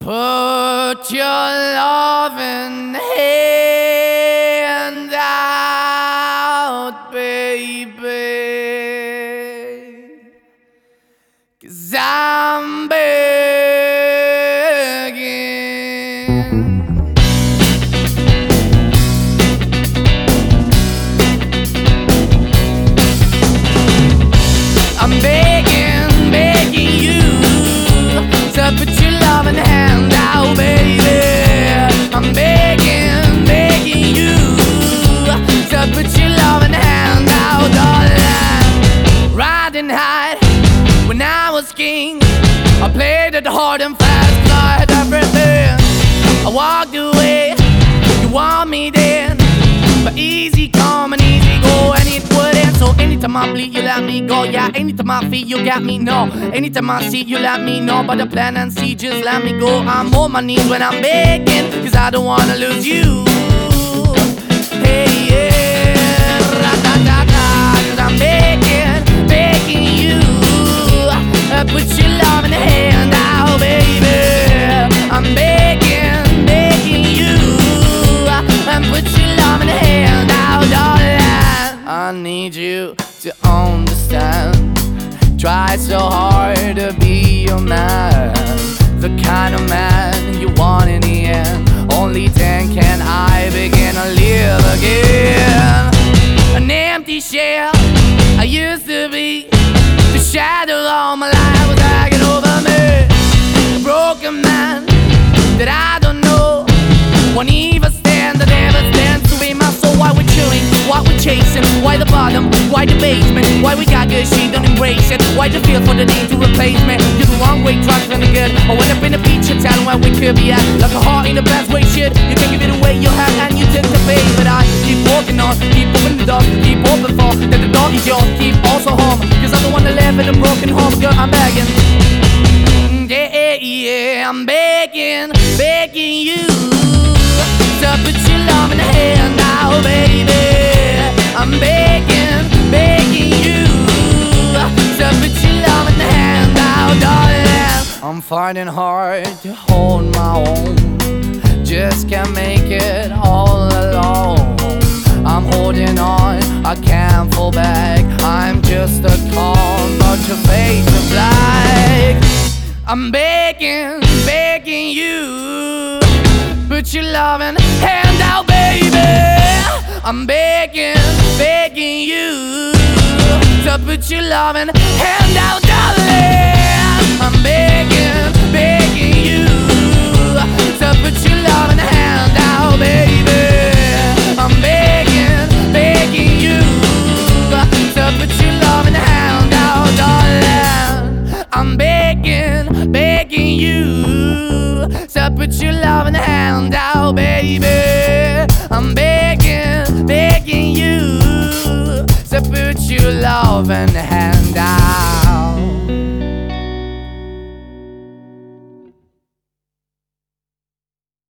Put your loving hand out, baby, 'cause I'm begging. I'm begging, begging you to put your loving hand out, baby. I'm begging, begging you to put your loving hand out, darling. Riding high when I was king, I played it hard and fast, 'cause I had everything. I walked away, you want me then, but easy come and easy go, and it wouldn't. So anytime I bleed, you let me go. Yeah, anytime I feel, you got me, no. Anytime I see, you let me know. But the plan and see, just let me go. I'm on my knees when I'm begging, 'cause I don't wanna lose you. Hey, yeah, ra-da-da-da, 'cause I'm begging, begging you, put your love in the hand out, baby. I'm begging, begging you, and put your love in the hand out, darling. I need you to understand. Try so hard to be your man, the kind of man you want in the end. Only then can I begin to live again. An empty shell I used to be, the shadow all my life was hanging over me. A broken man that I don't know, won't even stand, that never stands to be my soul. Why we're chewing, why we're chasing, why the bottom, why the basement, why we got good, she don't embrace it, why the feel for the need to replace me. You're the wrong way, trying to good. I went up in a feature town where we could be at, like a heart in the best way, shit. You can give it away, you have, and you take the pay. But I keep walking on, keep opening the door, keep open for that the door is yours, keep also home, 'cause I'm the one that live in a broken home. Girl, I'm begging, yeah, yeah, I'm begging, begging you to put your love in the hand now, baby. I'm begging, begging you to put your love in the hand now, darling. I'm finding hard to hold my own, just can't make it all alone. I'm holding on, I can't fall back. I'm just a call, but your face is black. I'm begging, begging you, put your loving hand out, baby. I'm begging, begging you to put your loving hand out, darling. I'm begging, begging you to put your loving hand out, baby. I'm begging, begging you to put your loving hand out, darling. I'm begging, begging you to put your loving hand out, baby. I'm begging, begging you to put your loving hand